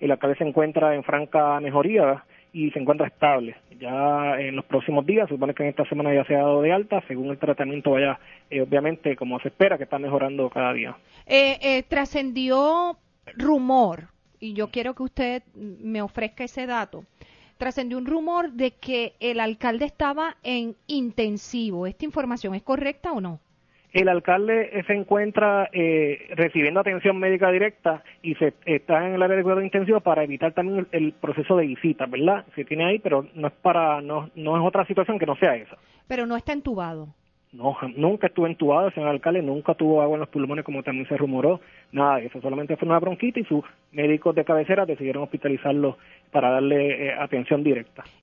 el alcalde se encuentra en franca mejoría y se encuentra estable. Ya en los próximos días, se supone que en esta semana ya se ha dado de alta, según el tratamiento vaya, obviamente, como se espera, que está mejorando cada día. Trascendió rumor, y yo quiero que usted me ofrezca ese dato. Trascendió un rumor de que el alcalde estaba en intensivo. ¿Esta información es correcta o no? El alcalde se encuentra recibiendo atención médica directa y se está en el área de cuidado intensivo para evitar también el proceso de visita, ¿verdad? Se tiene ahí, pero no es otra situación que no sea esa. Pero no está entubado. No, nunca estuvo entubado el señor alcalde, nunca tuvo agua en los pulmones como también se rumoró, nada de eso, solamente fue una bronquitis y sus médicos de cabecera decidieron hospitalizarlo para darle atención directa.